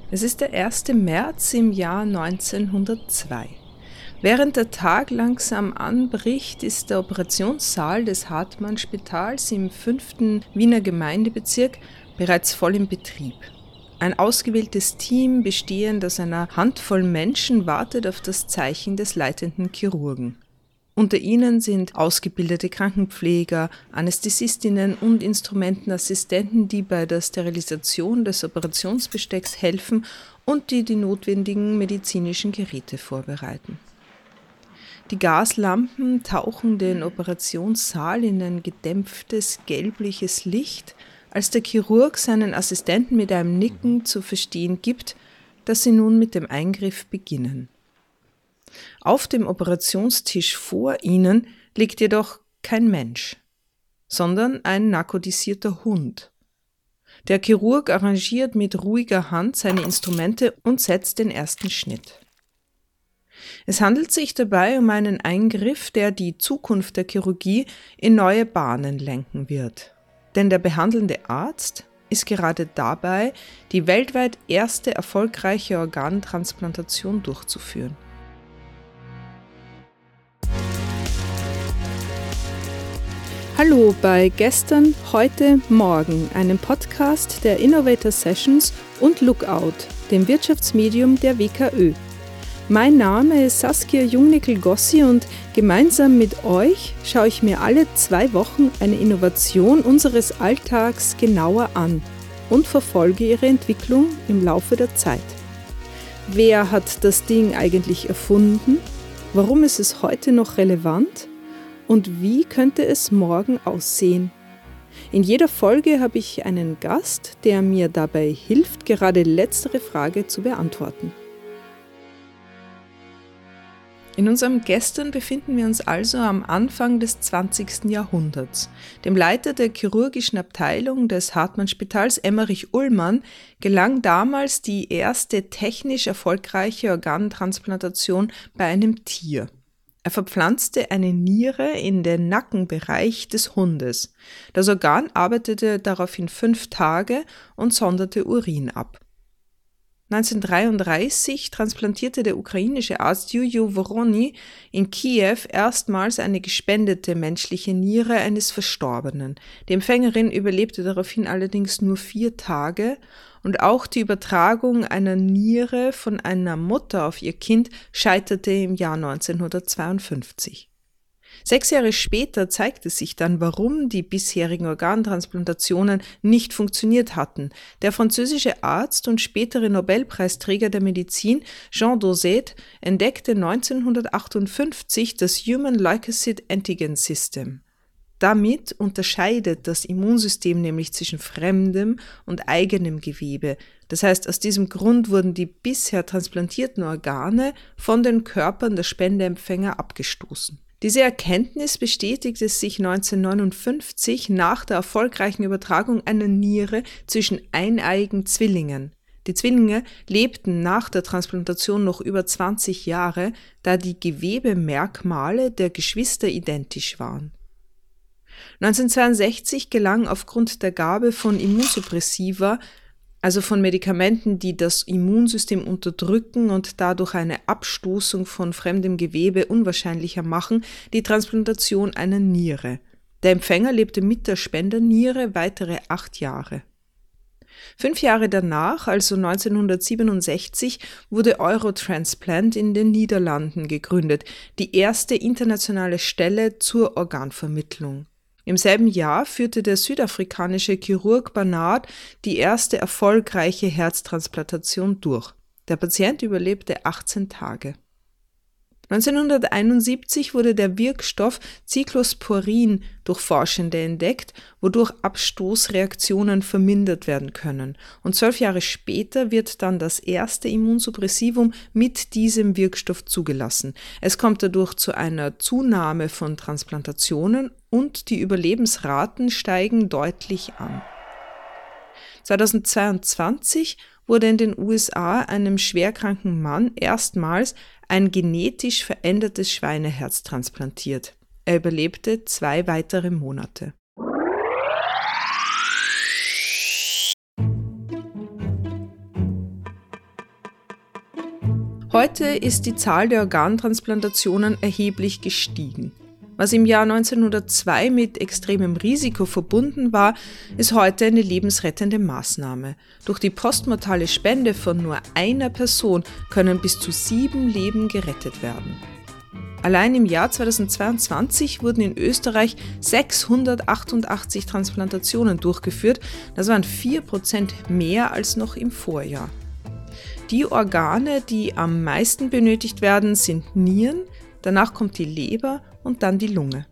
Es ist der 1. März im Jahr 1902. Während der Tag langsam anbricht, ist der Operationssaal des Hartmann-Spitals im 5. Wiener Gemeindebezirk bereits voll im Betrieb. Ein ausgewähltes Team, bestehend aus einer Handvoll Menschen, wartet auf das Zeichen des leitenden Chirurgen. Unter ihnen sind ausgebildete Krankenpfleger, Anästhesistinnen und Instrumentenassistenten, die bei der Sterilisation des Operationsbestecks helfen und die notwendigen medizinischen Geräte vorbereiten. Die Gaslampen tauchen den Operationssaal in ein gedämpftes, gelbliches Licht, als der Chirurg seinen Assistenten mit einem Nicken zu verstehen gibt, dass sie nun mit dem Eingriff beginnen. Auf dem Operationstisch vor ihnen liegt jedoch kein Mensch, sondern ein narkotisierter Hund. Der Chirurg arrangiert mit ruhiger Hand seine Instrumente und setzt den ersten Schnitt. Es handelt sich dabei um einen Eingriff, der die Zukunft der Chirurgie in neue Bahnen lenken wird. Denn der behandelnde Arzt ist gerade dabei, die weltweit erste erfolgreiche Organtransplantation durchzuführen. Hallo bei Gestern, Heute, Morgen, einem Podcast der Innovator Sessions und Lookout, dem Wirtschaftsmedium der WKÖ. Mein Name ist Saskia Jungnickel-Gossi und gemeinsam mit euch schaue ich mir alle 2 Wochen eine Innovation unseres Alltags genauer an und verfolge ihre Entwicklung im Laufe der Zeit. Wer hat das Ding eigentlich erfunden? Warum ist es heute noch relevant? Und wie könnte es morgen aussehen? In jeder Folge habe ich einen Gast, der mir dabei hilft, gerade letztere Frage zu beantworten. In unserem Gestern befinden wir uns also am Anfang des 20. Jahrhunderts. Dem Leiter der chirurgischen Abteilung des Hartmann-Spitals, Emmerich Ullmann, gelang damals die erste technisch erfolgreiche Organtransplantation bei einem Tier. Er verpflanzte eine Niere in den Nackenbereich des Hundes. Das Organ arbeitete daraufhin 5 Tage und sonderte Urin ab. 1933 transplantierte der ukrainische Arzt Juju Worony in Kiew erstmals eine gespendete menschliche Niere eines Verstorbenen. Die Empfängerin überlebte daraufhin allerdings nur 4 Tage und auch die Übertragung einer Niere von einer Mutter auf ihr Kind scheiterte im Jahr 1952. 6 Jahre später zeigte sich dann, warum die bisherigen Organtransplantationen nicht funktioniert hatten. Der französische Arzt und spätere Nobelpreisträger der Medizin Jean Dauzet entdeckte 1958 das Human Leukocyte Antigen System. Damit unterscheidet das Immunsystem nämlich zwischen fremdem und eigenem Gewebe. Das heißt, aus diesem Grund wurden die bisher transplantierten Organe von den Körpern der Spendeempfänger abgestoßen. Diese Erkenntnis bestätigte sich 1959 nach der erfolgreichen Übertragung einer Niere zwischen eineiigen Zwillingen. Die Zwillinge lebten nach der Transplantation noch über 20 Jahre, da die Gewebemerkmale der Geschwister identisch waren. 1962 gelang aufgrund der Gabe von Immunsuppressiva, also von Medikamenten, die das Immunsystem unterdrücken und dadurch eine Abstoßung von fremdem Gewebe unwahrscheinlicher machen, die Transplantation einer Niere. Der Empfänger lebte mit der Spenderniere weitere 8 Jahre. 5 Jahre danach, also 1967, wurde Eurotransplant in den Niederlanden gegründet, die erste internationale Stelle zur Organvermittlung. Im selben Jahr führte der südafrikanische Chirurg Barnard die erste erfolgreiche Herztransplantation durch. Der Patient überlebte 18 Tage. 1971 wurde der Wirkstoff Cyclosporin durch Forschende entdeckt, wodurch Abstoßreaktionen vermindert werden können. Und 12 Jahre später wird dann das erste Immunsuppressivum mit diesem Wirkstoff zugelassen. Es kommt dadurch zu einer Zunahme von Transplantationen und die Überlebensraten steigen deutlich an. 2022 wurde in den USA einem schwerkranken Mann erstmals ein genetisch verändertes Schweineherz transplantiert. Er überlebte 2 weitere Monate. Heute ist die Zahl der Organtransplantationen erheblich gestiegen. Was im Jahr 1902 mit extremem Risiko verbunden war, ist heute eine lebensrettende Maßnahme. Durch die postmortale Spende von nur einer Person können bis zu 7 Leben gerettet werden. Allein im Jahr 2022 wurden in Österreich 688 Transplantationen durchgeführt. Das waren 4% mehr als noch im Vorjahr. Die Organe, die am meisten benötigt werden, sind Nieren, danach kommt die Leber und dann die Lunge.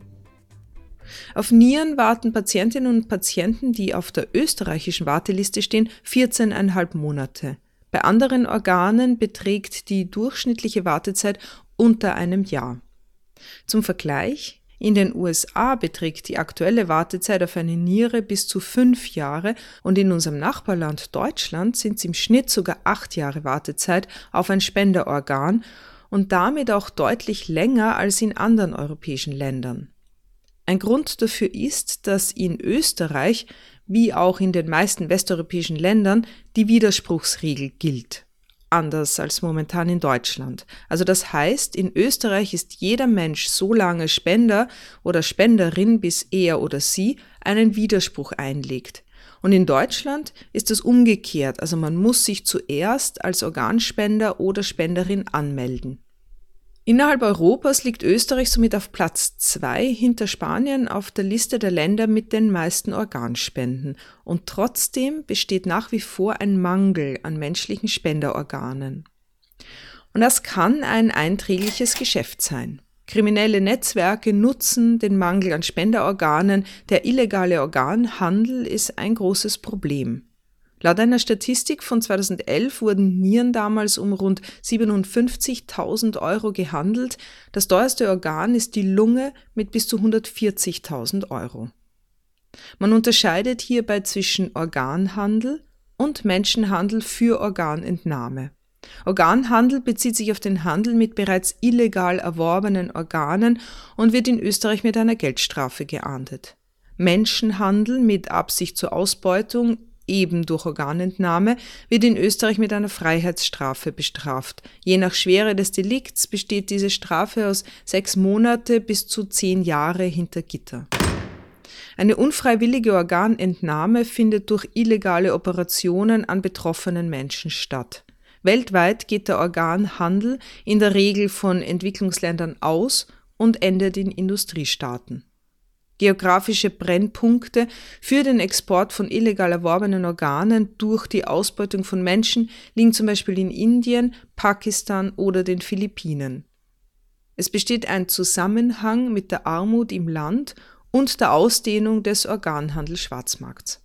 Auf Nieren warten Patientinnen und Patienten, die auf der österreichischen Warteliste stehen, 14,5 Monate. Bei anderen Organen beträgt die durchschnittliche Wartezeit unter einem Jahr. Zum Vergleich, in den USA beträgt die aktuelle Wartezeit auf eine Niere bis zu 5 Jahre und in unserem Nachbarland Deutschland sind es im Schnitt sogar 8 Jahre Wartezeit auf ein Spenderorgan und damit auch deutlich länger als in anderen europäischen Ländern. Ein Grund dafür ist, dass in Österreich, wie auch in den meisten westeuropäischen Ländern, die Widerspruchsregel gilt. Anders als momentan in Deutschland. Also das heißt, in Österreich ist jeder Mensch so lange Spender oder Spenderin, bis er oder sie einen Widerspruch einlegt. Und in Deutschland ist es umgekehrt, also man muss sich zuerst als Organspender oder Spenderin anmelden. Innerhalb Europas liegt Österreich somit auf Platz 2 hinter Spanien auf der Liste der Länder mit den meisten Organspenden. Und trotzdem besteht nach wie vor ein Mangel an menschlichen Spenderorganen. Und das kann ein einträgliches Geschäft sein. Kriminelle Netzwerke nutzen den Mangel an Spenderorganen. Der illegale Organhandel ist ein großes Problem. Laut einer Statistik von 2011 wurden Nieren damals um rund 57.000 € gehandelt. Das teuerste Organ ist die Lunge mit bis zu 140.000 €. Man unterscheidet hierbei zwischen Organhandel und Menschenhandel für Organentnahme. Organhandel bezieht sich auf den Handel mit bereits illegal erworbenen Organen und wird in Österreich mit einer Geldstrafe geahndet. Menschenhandel mit Absicht zur Ausbeutung eben durch Organentnahme, wird in Österreich mit einer Freiheitsstrafe bestraft. Je nach Schwere des Delikts besteht diese Strafe aus 6 Monate bis zu 10 Jahre hinter Gitter. Eine unfreiwillige Organentnahme findet durch illegale Operationen an betroffenen Menschen statt. Weltweit geht der Organhandel in der Regel von Entwicklungsländern aus und endet in Industriestaaten. Geografische Brennpunkte für den Export von illegal erworbenen Organen durch die Ausbeutung von Menschen liegen zum Beispiel in Indien, Pakistan oder den Philippinen. Es besteht ein Zusammenhang mit der Armut im Land und der Ausdehnung des Organhandel-Schwarzmarkts.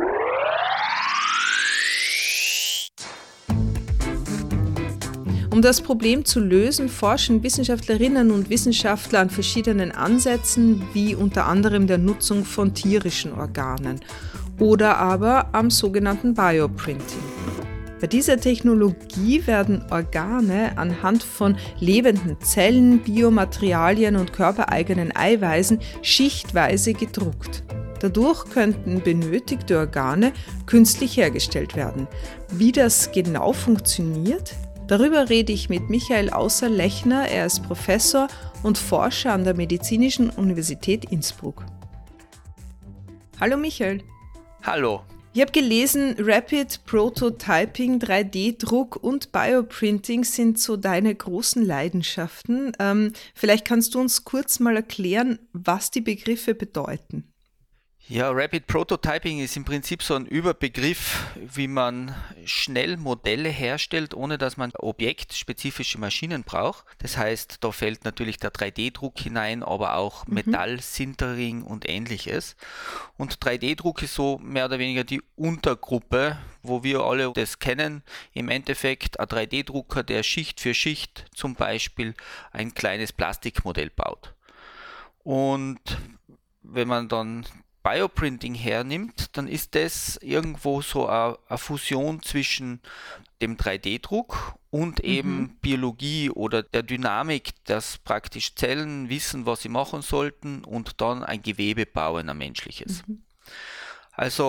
Um das Problem zu lösen, forschen Wissenschaftlerinnen und Wissenschaftler an verschiedenen Ansätzen, wie unter anderem der Nutzung von tierischen Organen oder aber am sogenannten Bioprinting. Bei dieser Technologie werden Organe anhand von lebenden Zellen, Biomaterialien und körpereigenen Eiweißen schichtweise gedruckt. Dadurch könnten benötigte Organe künstlich hergestellt werden. Wie das genau funktioniert? Darüber rede ich mit Michael Außer-Lechner. Er ist Professor und Forscher an der Medizinischen Universität Innsbruck. Hallo Michael. Hallo. Ich habe gelesen, Rapid Prototyping, 3D-Druck und Bioprinting sind so deine großen Leidenschaften. Vielleicht kannst du uns kurz mal erklären, was die Begriffe bedeuten. Ja, Rapid Prototyping ist im Prinzip so ein Überbegriff, wie man schnell Modelle herstellt, ohne dass man objektspezifische Maschinen braucht. Das heißt, da fällt natürlich der 3D-Druck hinein, aber auch Metallsintering und ähnliches. Und 3D-Druck ist so mehr oder weniger die Untergruppe, wo wir alle das kennen. Im Endeffekt ein 3D-Drucker, der Schicht für Schicht zum Beispiel ein kleines Plastikmodell baut. Und wenn man dann Bioprinting hernimmt, dann ist das irgendwo so eine Fusion zwischen dem 3D-Druck und eben Biologie oder der Dynamik, dass praktisch Zellen wissen, was sie machen sollten und dann ein Gewebe bauen, ein menschliches. Also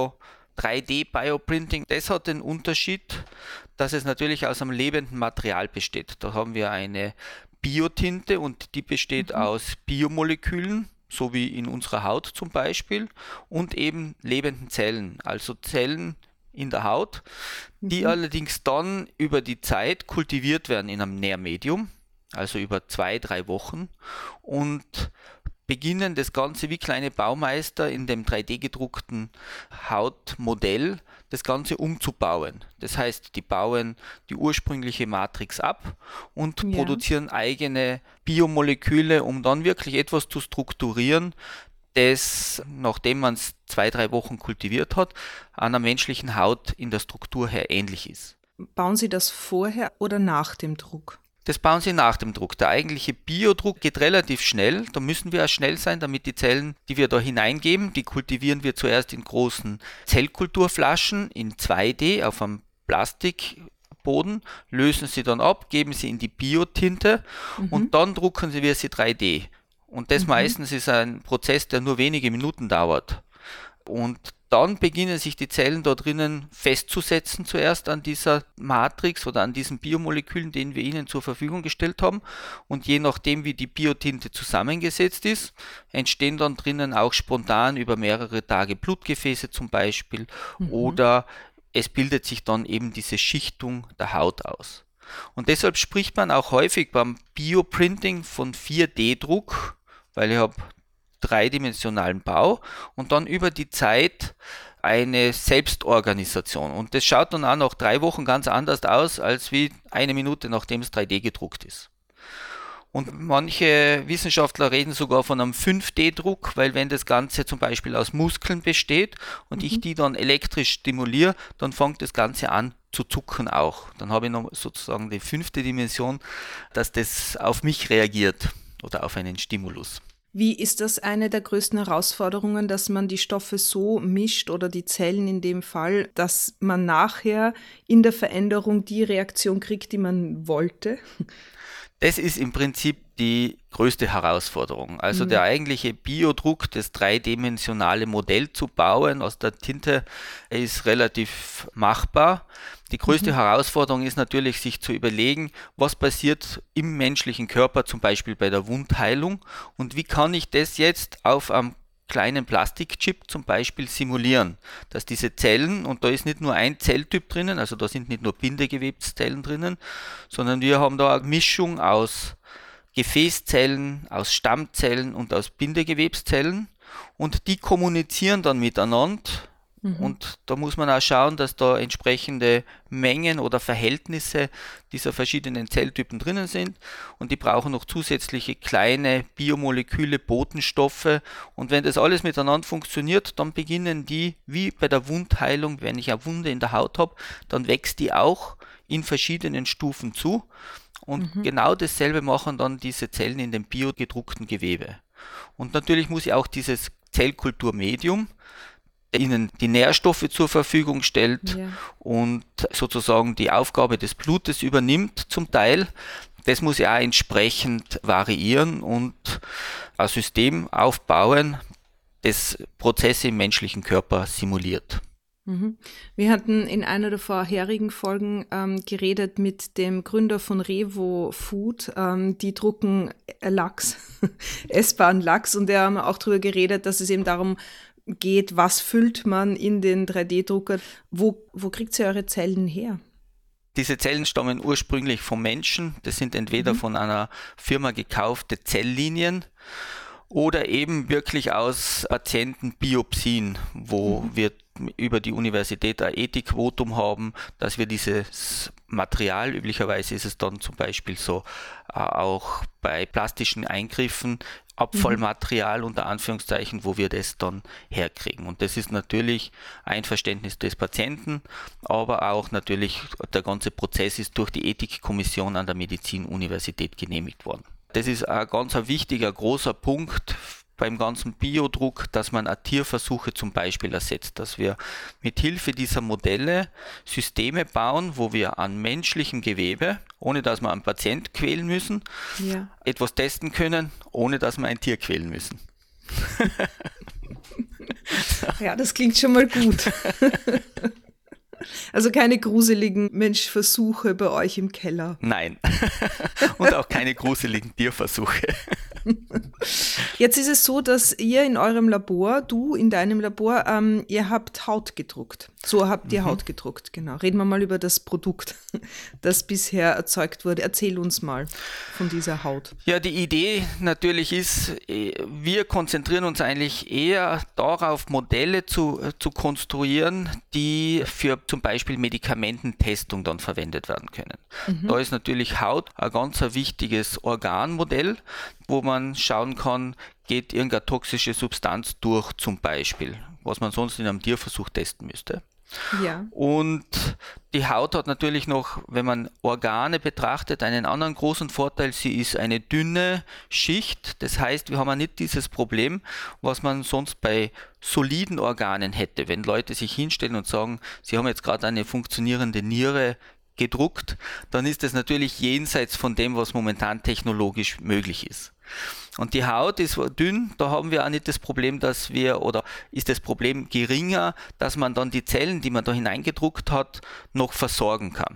3D-Bioprinting, das hat den Unterschied, dass es natürlich aus einem lebenden Material besteht. Da haben wir eine Biotinte und die besteht aus Biomolekülen, so wie in unserer Haut zum Beispiel, und eben lebenden Zellen, also Zellen in der Haut, die allerdings dann über die Zeit kultiviert werden in einem Nährmedium, also über 2-3 Wochen, und beginnen das Ganze wie kleine Baumeister in dem 3D-gedruckten Hautmodell das Ganze umzubauen. Das heißt, die bauen die ursprüngliche Matrix ab und produzieren eigene Biomoleküle, um dann wirklich etwas zu strukturieren, das, nachdem man es 2-3 Wochen kultiviert hat, einer menschlichen Haut in der Struktur her ähnlich ist. Bauen Sie das vorher oder nach dem Druck? Das bauen Sie nach dem Druck. Der eigentliche Biodruck geht relativ schnell. Da müssen wir auch schnell sein, damit die Zellen, die wir da hineingeben, die kultivieren wir zuerst in großen Zellkulturflaschen in 2D auf einem Plastikboden, lösen sie dann ab, geben sie in die Biotinte und dann drucken wir sie 3D. Und das meistens ist ein Prozess, der nur wenige Minuten dauert. Und dann beginnen sich die Zellen da drinnen festzusetzen, zuerst an dieser Matrix oder an diesen Biomolekülen, den wir ihnen zur Verfügung gestellt haben. Und je nachdem, wie die Biotinte zusammengesetzt ist, entstehen dann drinnen auch spontan über mehrere Tage Blutgefäße zum Beispiel oder es bildet sich dann eben diese Schichtung der Haut aus. Und deshalb spricht man auch häufig beim Bioprinting von 4D-Druck, weil ich habe dreidimensionalen Bau und dann über die Zeit eine Selbstorganisation. Und das schaut dann auch nach 3 Wochen ganz anders aus, als wie 1 Minute, nachdem es 3D gedruckt ist. Und manche Wissenschaftler reden sogar von einem 5D-Druck, weil wenn das Ganze zum Beispiel aus Muskeln besteht und ich die dann elektrisch stimuliere, dann fängt das Ganze an zu zucken auch. Dann habe ich noch sozusagen die 5. Dimension, dass das auf mich reagiert oder auf einen Stimulus. Wie ist das eine der größten Herausforderungen, dass man die Stoffe so mischt oder die Zellen in dem Fall, dass man nachher in der Veränderung die Reaktion kriegt, die man wollte? Das ist im Prinzip die größte Herausforderung. Also der eigentliche Biodruck, das dreidimensionale Modell zu bauen aus der Tinte, ist relativ machbar. Die größte Herausforderung ist natürlich, sich zu überlegen, was passiert im menschlichen Körper, zum Beispiel bei der Wundheilung, und wie kann ich das jetzt auf einem kleinen Plastikchip zum Beispiel simulieren, dass diese Zellen, und da ist nicht nur ein Zelltyp drinnen, also da sind nicht nur Bindegewebszellen drinnen, sondern wir haben da eine Mischung aus Gefäßzellen, aus Stammzellen und aus Bindegewebszellen, und die kommunizieren dann miteinander. Und da muss man auch schauen, dass da entsprechende Mengen oder Verhältnisse dieser verschiedenen Zelltypen drinnen sind, und die brauchen noch zusätzliche kleine Biomoleküle, Botenstoffe, und wenn das alles miteinander funktioniert, dann beginnen die, wie bei der Wundheilung, wenn ich eine Wunde in der Haut habe, dann wächst die auch in verschiedenen Stufen zu, und genau dasselbe machen dann diese Zellen in dem biogedruckten Gewebe. Und natürlich muss ich auch dieses Zellkulturmedium ihnen die Nährstoffe zur Verfügung stellt und sozusagen die Aufgabe des Blutes übernimmt zum Teil. Das muss ja auch entsprechend variieren und ein System aufbauen, das Prozesse im menschlichen Körper simuliert. Wir hatten in einer der vorherigen Folgen geredet mit dem Gründer von Revo Food. Die drucken Lachs, essbaren Lachs, und wir haben auch darüber geredet, dass es eben darum geht, was füllt man in den 3D-Drucker. Wo kriegt ihr eure Zellen her? Diese Zellen stammen ursprünglich vom Menschen. Das sind entweder von einer Firma gekaufte Zelllinien oder eben wirklich aus Patientenbiopsien, wo wir über die Universität ein Ethikvotum haben, dass wir dieses Material, üblicherweise ist es dann zum Beispiel so, auch bei plastischen Eingriffen, Abfallmaterial unter Anführungszeichen, wo wir das dann herkriegen. Und das ist natürlich Einverständnis des Patienten, aber auch natürlich der ganze Prozess ist durch die Ethikkommission an der Medizinuniversität genehmigt worden. Das ist ein ganz wichtiger, großer Punkt beim ganzen Biodruck, dass man Tierversuche zum Beispiel ersetzt, dass wir mit Hilfe dieser Modelle Systeme bauen, wo wir an menschlichem Gewebe, ohne dass wir einen Patient quälen müssen, etwas testen können, ohne dass wir ein Tier quälen müssen. Ja, das klingt schon mal gut. Also keine gruseligen Menschversuche bei euch im Keller. Nein. Und auch keine gruseligen Tierversuche. Jetzt ist es so, dass ihr in eurem Labor, du in deinem Labor, ihr habt Haut gedruckt. So habt ihr Haut gedruckt, genau. Reden wir mal über das Produkt, das bisher erzeugt wurde. Erzähl uns mal von dieser Haut. Ja, die Idee natürlich ist, wir konzentrieren uns eigentlich eher darauf, Modelle zu konstruieren, die für zum Beispiel Medikamententestung dann verwendet werden können. Da ist natürlich Haut ein ganz wichtiges Organmodell, wo man schauen kann, geht irgendeine toxische Substanz durch zum Beispiel, was man sonst in einem Tierversuch testen müsste. Ja. Und die Haut hat natürlich noch, wenn man Organe betrachtet, einen anderen großen Vorteil. Sie ist eine dünne Schicht. Das heißt, wir haben ja nicht dieses Problem, was man sonst bei soliden Organen hätte. Wenn Leute sich hinstellen und sagen, sie haben jetzt gerade eine funktionierende Niere gedruckt, dann ist das natürlich jenseits von dem, was momentan technologisch möglich ist. Und die Haut ist dünn, da haben wir auch nicht das Problem, oder ist das Problem geringer, dass man dann die Zellen, die man da hineingedruckt hat, noch versorgen kann.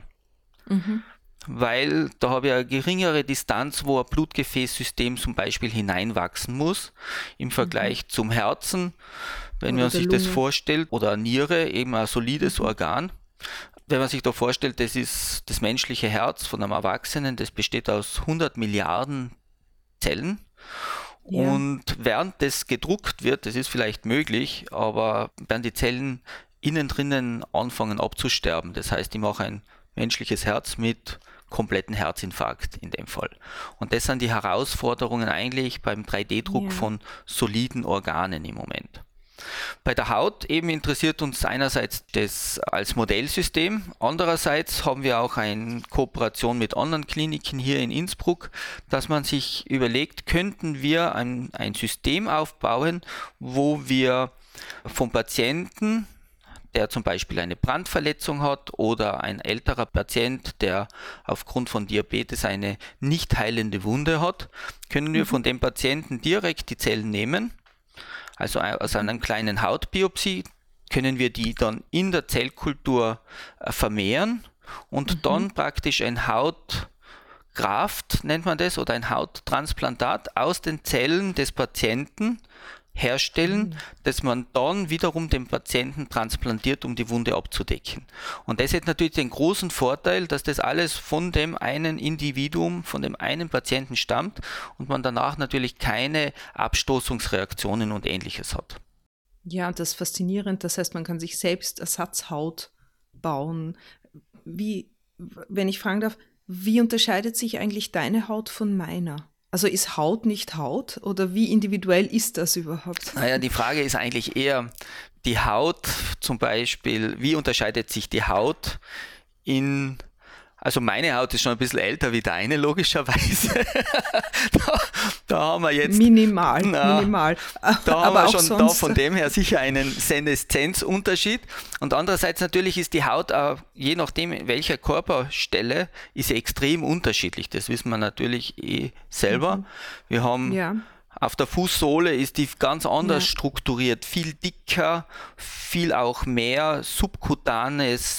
Weil da habe ich eine geringere Distanz, wo ein Blutgefäßsystem zum Beispiel hineinwachsen muss, im Vergleich zum Herzen, wenn man sich das vorstellt, oder eine Niere, eben ein solides Organ. Wenn man sich da vorstellt, das ist das menschliche Herz von einem Erwachsenen, das besteht aus 100 Milliarden Zellen. Ja. Und während das gedruckt wird, das ist vielleicht möglich, aber werden die Zellen innen drinnen anfangen abzusterben. Das heißt, ich mache ein menschliches Herz mit kompletten Herzinfarkt in dem Fall. Und das sind die Herausforderungen eigentlich beim 3D-Druck von soliden Organen im Moment. Bei der Haut eben interessiert uns einerseits das als Modellsystem, andererseits haben wir auch eine Kooperation mit anderen Kliniken hier in Innsbruck, dass man sich überlegt, könnten wir ein System aufbauen, wo wir vom Patienten, der zum Beispiel eine Brandverletzung hat, oder ein älterer Patient, der aufgrund von Diabetes eine nicht heilende Wunde hat, können wir von dem Patienten direkt die Zellen nehmen. Also aus einer kleinen Hautbiopsie können wir die dann in der Zellkultur vermehren und dann praktisch ein Hautgraft, nennt man das, oder ein Hauttransplantat aus den Zellen des Patienten herstellen, das man dann wiederum dem Patienten transplantiert, um die Wunde abzudecken. Und das hat natürlich den großen Vorteil, dass das alles von dem einen Individuum, von dem einen Patienten stammt und man danach natürlich keine Abstoßungsreaktionen und Ähnliches hat. Ja, das ist faszinierend. Das heißt, man kann sich selbst Ersatzhaut bauen. Wenn ich fragen darf, wie unterscheidet sich eigentlich deine Haut von meiner? Also ist Haut nicht Haut oder wie individuell ist das überhaupt? Naja, die Frage ist eigentlich eher, die Haut zum Beispiel, wie unterscheidet sich die Haut also meine Haut ist schon ein bisschen älter wie deine, logischerweise. da haben wir jetzt... Minimal. Da Aber haben wir auch schon sonst, da von dem her sicher einen Seneszenzunterschied. Und andererseits natürlich ist die Haut, je nachdem in welcher Körperstelle, ist sie extrem unterschiedlich. Das wissen wir natürlich selber. Wir haben... Auf der Fußsohle ist die ganz anders strukturiert, viel dicker, viel auch mehr subkutanes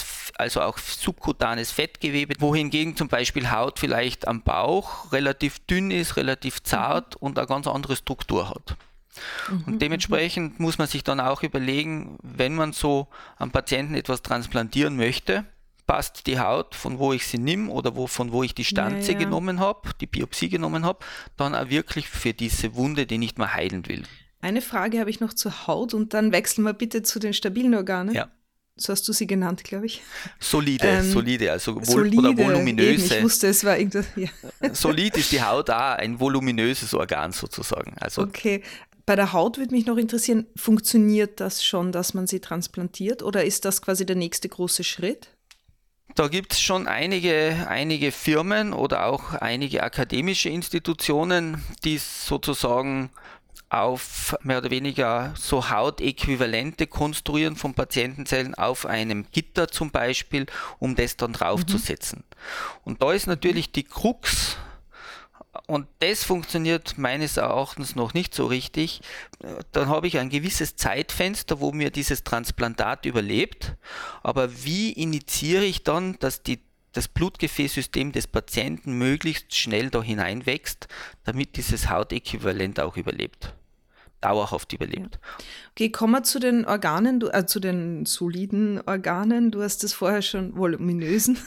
Fettgewebe, wohingegen zum Beispiel Haut vielleicht am Bauch relativ dünn ist, relativ zart und eine ganz andere Struktur hat. Und dementsprechend muss man sich dann auch überlegen, wenn man so am Patienten etwas transplantieren möchte, passt die Haut, von wo ich sie nehme oder von wo ich die Stanze genommen habe, die Biopsie genommen habe, dann auch wirklich für diese Wunde, die nicht mehr heilen will. Eine Frage habe ich noch zur Haut und dann wechseln wir bitte zu den stabilen Organen. Ja. So hast du sie genannt, glaube ich. Solide, also oder voluminöse. Eben, ich wusste, es war irgendwas. Ja. Solid ist die Haut auch ein voluminöses Organ sozusagen. Also okay. Bei der Haut würde mich noch interessieren, funktioniert das schon, dass man sie transplantiert oder ist das quasi der nächste große Schritt? Da gibt es schon einige Firmen oder auch einige akademische Institutionen, die sozusagen auf mehr oder weniger so Hautäquivalente konstruieren von Patientenzellen auf einem Gitter zum Beispiel, um das dann draufzusetzen. Und da ist natürlich die Krux Und das funktioniert meines Erachtens noch nicht so richtig. Dann habe ich ein gewisses Zeitfenster, wo mir dieses Transplantat überlebt. Aber wie initiiere ich dann, dass das Blutgefäßsystem des Patienten möglichst schnell da hineinwächst, damit dieses Hautäquivalent auch überlebt, dauerhaft überlebt? Okay, kommen wir zu den Organen, zu den soliden Organen. Du hast das vorher schon, voluminösen.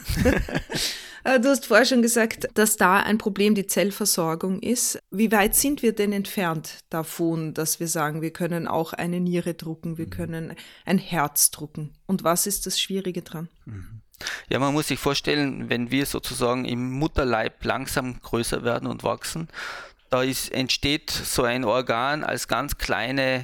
Du hast vorher schon gesagt, dass da ein Problem die Zellversorgung ist. Wie weit sind wir denn entfernt davon, dass wir sagen, wir können auch eine Niere drucken, wir können ein Herz drucken? Und was ist das Schwierige dran? Ja, man muss sich vorstellen, wenn wir sozusagen im Mutterleib langsam größer werden und wachsen, entsteht so ein Organ als ganz kleine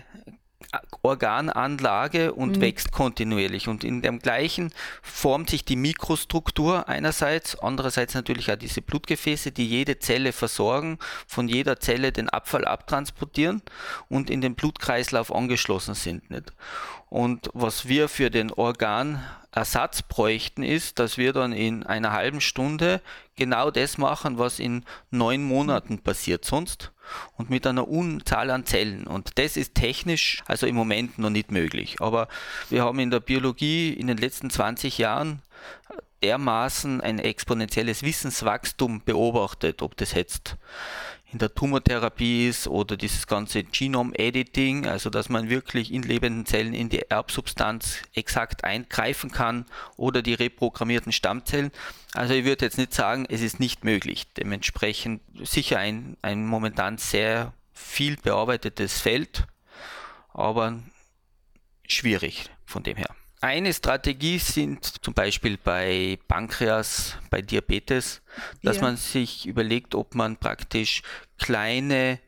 Organanlage und wächst kontinuierlich. Und in dem gleichen formt sich die Mikrostruktur einerseits, andererseits natürlich auch diese Blutgefäße, die jede Zelle versorgen, von jeder Zelle den Abfall abtransportieren und in den Blutkreislauf angeschlossen sind. Nicht? Und was wir für den Organersatz bräuchten, ist, dass wir dann in einer halben Stunde genau das machen, was in 9 Monaten passiert sonst und mit einer Unzahl an Zellen. Und das ist technisch also im Moment noch nicht möglich. Aber wir haben in der Biologie in den letzten 20 Jahren dermaßen ein exponentielles Wissenswachstum beobachtet, ob das jetzt in der Tumortherapie ist oder dieses ganze Genome-Editing, also dass man wirklich in lebenden Zellen in die Erbsubstanz exakt eingreifen kann oder die reprogrammierten Stammzellen. Also ich würde jetzt nicht sagen, es ist nicht möglich. Dementsprechend sicher ein momentan sehr viel bearbeitetes Feld, aber schwierig von dem her. Eine Strategie sind zum Beispiel bei Pankreas, bei Diabetes, dass man sich überlegt, ob man praktisch kleine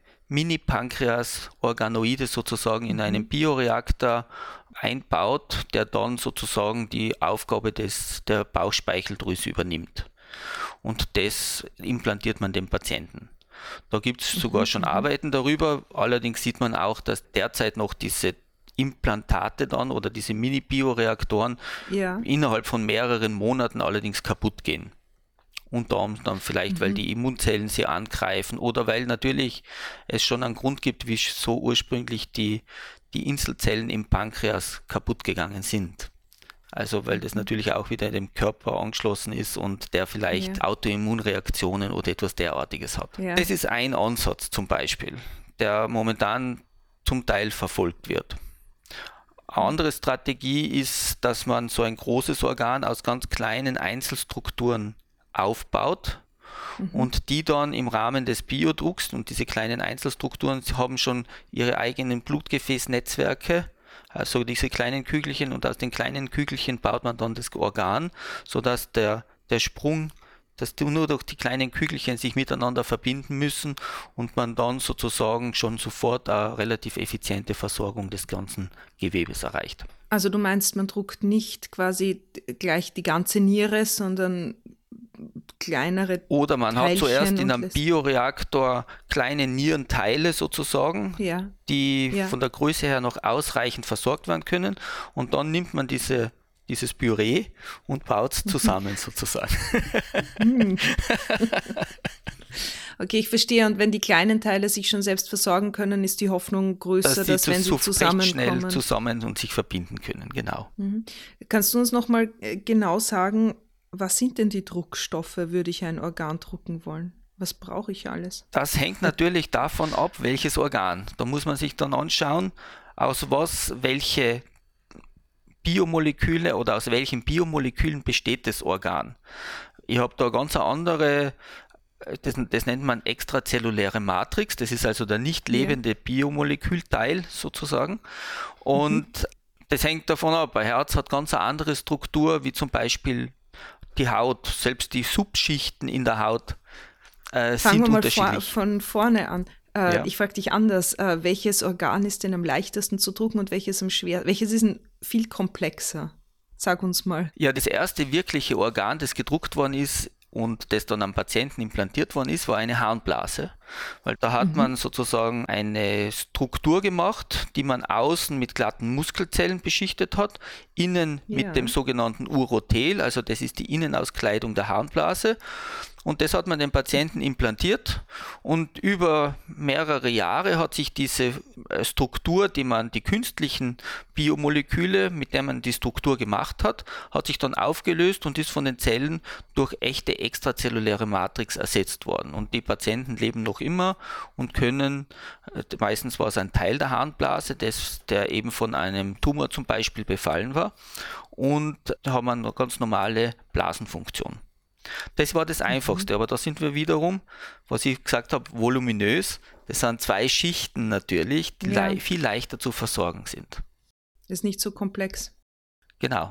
Mini-Pankreas-Organoide sozusagen in einen Bioreaktor einbaut, der dann sozusagen die Aufgabe der Bauchspeicheldrüse übernimmt. Und das implantiert man dem Patienten. Da gibt es sogar schon Arbeiten darüber, allerdings sieht man auch, dass derzeit noch diese Implantate dann oder diese Mini-Bioreaktoren innerhalb von mehreren Monaten allerdings kaputt gehen. Unter anderem dann vielleicht, weil die Immunzellen sie angreifen oder weil natürlich es schon einen Grund gibt, wieso ursprünglich die Inselzellen im Pankreas kaputt gegangen sind. Also weil das natürlich auch wieder dem Körper angeschlossen ist und der vielleicht Autoimmunreaktionen oder etwas derartiges hat. Ja. Das ist ein Ansatz zum Beispiel, der momentan zum Teil verfolgt wird. Eine andere Strategie ist, dass man so ein großes Organ aus ganz kleinen Einzelstrukturen aufbaut und die dann im Rahmen des Biodrucks, und diese kleinen Einzelstrukturen haben schon ihre eigenen Blutgefäßnetzwerke, also diese kleinen Kügelchen, und aus den kleinen Kügelchen baut man dann das Organ, sodass der Sprung, dass nur durch die kleinen Kügelchen sich miteinander verbinden müssen und man dann sozusagen schon sofort eine relativ effiziente Versorgung des ganzen Gewebes erreicht. Also du meinst, man druckt nicht quasi gleich die ganze Niere, sondern kleinere Oder man Teilchen hat zuerst in einem Bioreaktor kleine Nierenteile sozusagen, die von der Größe her noch ausreichend versorgt werden können, und dann nimmt man dieses Püree und baut es zusammen sozusagen. Okay, ich verstehe. Und wenn die kleinen Teile sich schon selbst versorgen können, ist die Hoffnung größer, dass wenn sie zusammenkommen, schnell zusammen und sich verbinden können, genau. Kannst du uns nochmal genau sagen, was sind denn die Druckstoffe, würde ich ein Organ drucken wollen? Was brauche ich alles? Das hängt natürlich davon ab, welches Organ. Da muss man sich dann anschauen, aus welchen welchen Biomolekülen besteht das Organ. Ich habe da ganz eine andere, das nennt man extrazelluläre Matrix, das ist also der nicht lebende Biomolekülteil sozusagen. Und das hängt davon ab, ein Herz hat ganz eine andere Struktur, wie zum Beispiel die Haut, selbst die Subschichten in der Haut sind unterschiedlich. Fangen wir mal von vorne an. Ich frage dich anders, welches Organ ist denn am leichtesten zu drucken und welches am schwersten? Welches ist denn viel komplexer? Sag uns mal. Ja, das erste wirkliche Organ, das gedruckt worden ist und das dann am Patienten implantiert worden ist, war eine Harnblase. weil da hat man sozusagen eine Struktur gemacht, die man außen mit glatten Muskelzellen beschichtet hat, innen mit dem sogenannten Urothel, also das ist die Innenauskleidung der Harnblase. Und das hat man dem Patienten implantiert und über mehrere Jahre hat sich diese Struktur, die künstlichen Biomoleküle, mit der man die Struktur gemacht hat, hat sich dann aufgelöst und ist von den Zellen durch echte extrazelluläre Matrix ersetzt worden. Und die Patienten leben noch immer und können, meistens war es ein Teil der Harnblase, der eben von einem Tumor zum Beispiel befallen war, und da haben wir eine ganz normale Blasenfunktion. Das war das Einfachste, aber da sind wir wiederum, was ich gesagt habe, voluminös. Das sind 2 Schichten natürlich, die viel leichter zu versorgen sind. Ist nicht so komplex. Genau.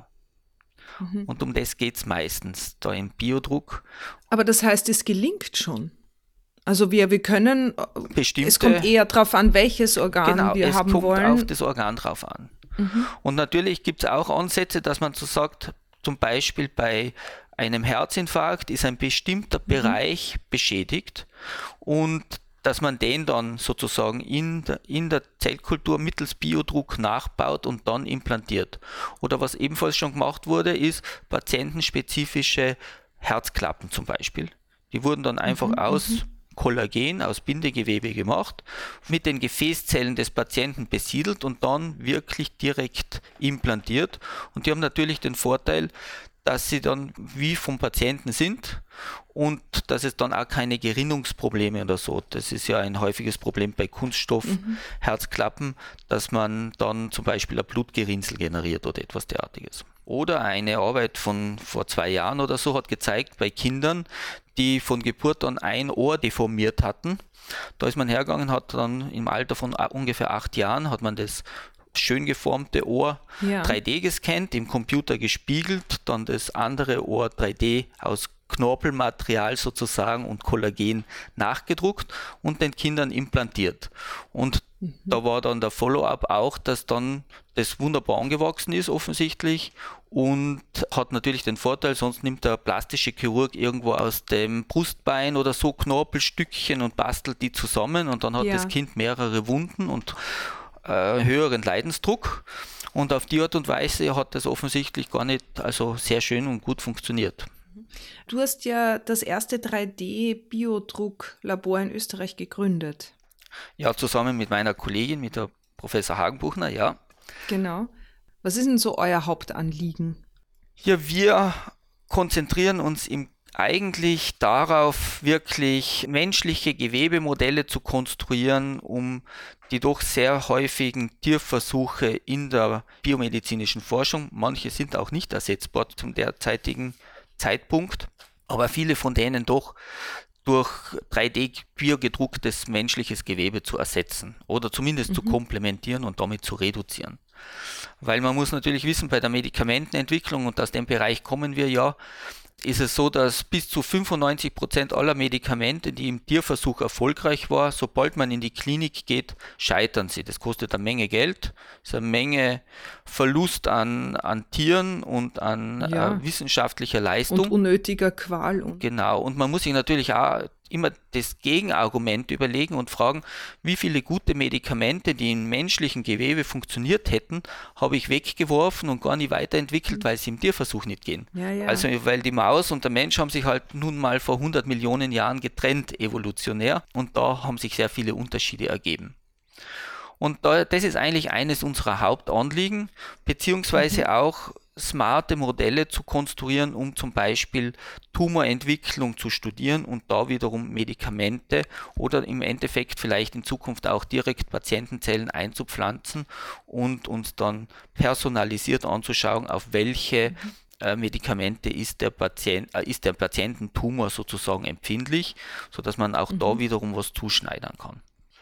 Und um das geht es meistens, da im Biodruck. Aber das heißt, es gelingt schon. Also wir können, bestimmte, es kommt eher darauf an, welches Organ wir haben wollen. Genau, es kommt auf das Organ drauf an. Und natürlich gibt es auch Ansätze, dass man so sagt, zum Beispiel bei einem Herzinfarkt ist ein bestimmter Bereich beschädigt und dass man den dann sozusagen in der Zellkultur mittels Biodruck nachbaut und dann implantiert. Oder was ebenfalls schon gemacht wurde, ist patientenspezifische Herzklappen zum Beispiel. Die wurden dann einfach aus Kollagen, aus Bindegewebe gemacht, mit den Gefäßzellen des Patienten besiedelt und dann wirklich direkt implantiert. Und die haben natürlich den Vorteil, dass sie dann wie vom Patienten sind und dass es dann auch keine Gerinnungsprobleme oder so. Das ist ja ein häufiges Problem bei Kunststoff-Herzklappen, dass man dann zum Beispiel ein Blutgerinnsel generiert oder etwas derartiges. Oder eine Arbeit von vor 2 Jahren oder so hat gezeigt, bei Kindern, die von Geburt an ein Ohr deformiert hatten, da ist man hergegangen, hat dann im Alter von ungefähr 8 Jahren, hat man das schön geformte Ohr 3D gescannt, im Computer gespiegelt, dann das andere Ohr 3D aus Knorpelmaterial sozusagen und Kollagen nachgedruckt und den Kindern implantiert. Und da war dann der Follow-up auch, dass dann das wunderbar angewachsen ist offensichtlich und hat natürlich den Vorteil, sonst nimmt der plastische Chirurg irgendwo aus dem Brustbein oder so Knorpelstückchen und bastelt die zusammen und dann hat das Kind mehrere Wunden und höheren Leidensdruck, und auf die Art und Weise hat das offensichtlich gar nicht sehr schön und gut funktioniert. Du hast ja das erste 3D-Biodrucklabor in Österreich gegründet. Ja, zusammen mit meiner Kollegin, mit der Professor Hagenbuchner, ja. Genau. Was ist denn so euer Hauptanliegen? Ja, wir konzentrieren uns eigentlich darauf, wirklich menschliche Gewebemodelle zu konstruieren, um die doch sehr häufigen Tierversuche in der biomedizinischen Forschung, manche sind auch nicht ersetzbar zum derzeitigen Zeitpunkt, aber viele von denen doch durch 3D-biogedrucktes menschliches Gewebe zu ersetzen oder zumindest zu komplementieren und damit zu reduzieren. Weil man muss natürlich wissen, bei der Medikamentenentwicklung, und aus dem Bereich kommen wir ja, ist es so, dass bis zu 95% aller Medikamente, die im Tierversuch erfolgreich waren, sobald man in die Klinik geht, scheitern sie. Das kostet eine Menge Geld, ist eine Menge Verlust an Tieren und an wissenschaftlicher Leistung. Und unnötiger Qual. Genau, und man muss sich natürlich auch immer das Gegenargument überlegen und fragen, wie viele gute Medikamente, die im menschlichen Gewebe funktioniert hätten, habe ich weggeworfen und gar nicht weiterentwickelt, weil sie im Tierversuch nicht gehen. Also weil die Maus und der Mensch haben sich halt nun mal vor 100 Millionen Jahren getrennt evolutionär und da haben sich sehr viele Unterschiede ergeben. Und das ist eigentlich eines unserer Hauptanliegen, beziehungsweise auch smarte Modelle zu konstruieren, um zum Beispiel Tumorentwicklung zu studieren und da wiederum Medikamente oder im Endeffekt vielleicht in Zukunft auch direkt Patientenzellen einzupflanzen und uns dann personalisiert anzuschauen, auf welche Medikamente ist der Patiententumor sozusagen empfindlich, sodass man auch da wiederum was zuschneidern kann.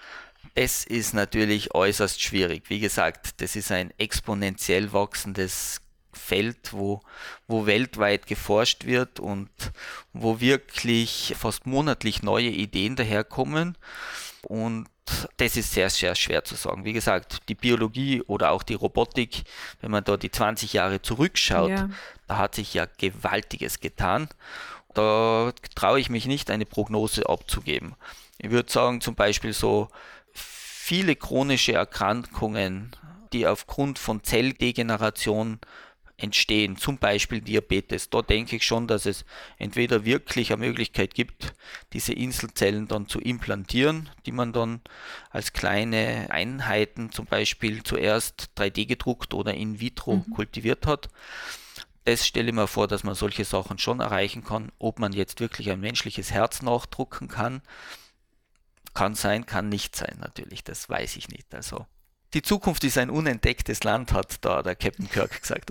Es ist natürlich äußerst schwierig. Wie gesagt, das ist ein exponentiell wachsendes Feld, wo weltweit geforscht wird und wo wirklich fast monatlich neue Ideen daherkommen. Und das ist sehr, sehr schwer zu sagen. Wie gesagt, die Biologie oder auch die Robotik, wenn man da die 20 Jahre zurückschaut, da hat sich ja Gewaltiges getan. Da traue ich mich nicht, eine Prognose abzugeben. Ich würde sagen, zum Beispiel so viele chronische Erkrankungen, die aufgrund von Zelldegeneration entstehen, zum Beispiel Diabetes. Da denke ich schon, dass es entweder wirklich eine Möglichkeit gibt, diese Inselzellen dann zu implantieren, die man dann als kleine Einheiten zum Beispiel zuerst 3D gedruckt oder in vitro kultiviert hat. Das stelle ich mir vor, dass man solche Sachen schon erreichen kann. Ob man jetzt wirklich ein menschliches Herz nachdrucken kann sein, kann nicht sein natürlich, das weiß ich nicht. Also die Zukunft ist ein unentdecktes Land, hat da der Captain Kirk gesagt.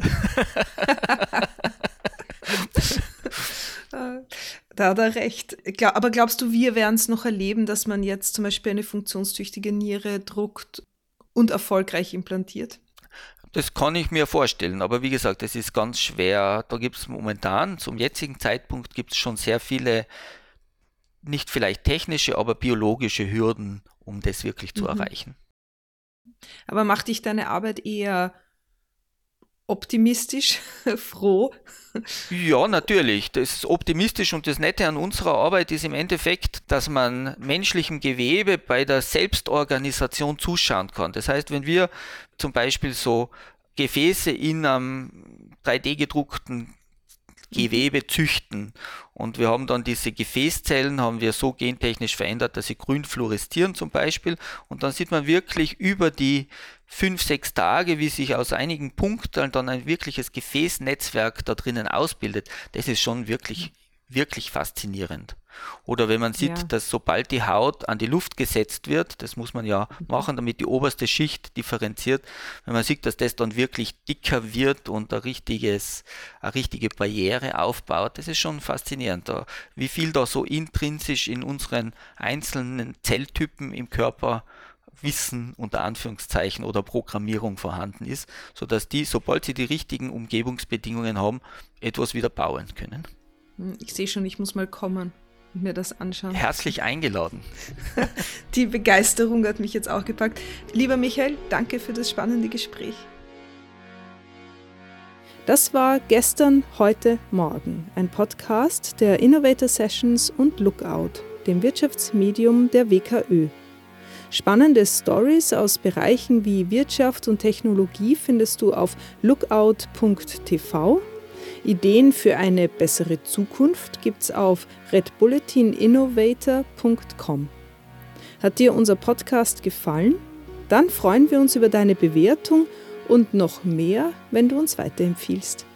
Da hat er recht. Aber glaubst du, wir werden es noch erleben, dass man jetzt zum Beispiel eine funktionstüchtige Niere druckt und erfolgreich implantiert? Das kann ich mir vorstellen, aber wie gesagt, das ist ganz schwer. Da gibt es momentan, zum jetzigen Zeitpunkt, gibt es schon sehr viele, nicht vielleicht technische, aber biologische Hürden, um das wirklich zu erreichen. Aber macht dich deine Arbeit eher optimistisch, froh? Ja, natürlich. Das ist optimistisch und das Nette an unserer Arbeit ist im Endeffekt, dass man menschlichem Gewebe bei der Selbstorganisation zuschauen kann. Das heißt, wenn wir zum Beispiel so Gefäße in einem 3D gedruckten Gewebe züchten und wir haben dann diese Gefäßzellen, haben wir so gentechnisch verändert, dass sie grün fluoreszieren zum Beispiel, und dann sieht man wirklich über die 5-6 Tage, wie sich aus einigen Punkten dann ein wirkliches Gefäßnetzwerk da drinnen ausbildet. Das ist schon wirklich faszinierend. Oder wenn man sieht, dass sobald die Haut an die Luft gesetzt wird, das muss man ja machen, damit die oberste Schicht differenziert, wenn man sieht, dass das dann wirklich dicker wird und eine richtige Barriere aufbaut, das ist schon faszinierend. Wie viel da so intrinsisch in unseren einzelnen Zelltypen im Körper Wissen unter Anführungszeichen oder Programmierung vorhanden ist, sodass die, sobald sie die richtigen Umgebungsbedingungen haben, etwas wieder bauen können. Ich sehe schon, ich muss mal kommen und mir das anschauen. Herzlich eingeladen. Die Begeisterung hat mich jetzt auch gepackt. Lieber Michael, danke für das spannende Gespräch. Das war Gestern, heute, morgen, ein Podcast der Innovator Sessions und Lookout, dem Wirtschaftsmedium der WKÖ. Spannende Stories aus Bereichen wie Wirtschaft und Technologie findest du auf lookout.tv. Ideen für eine bessere Zukunft gibt's auf redbulletininnovator.com. Hat dir unser Podcast gefallen? Dann freuen wir uns über deine Bewertung und noch mehr, wenn du uns weiterempfiehlst.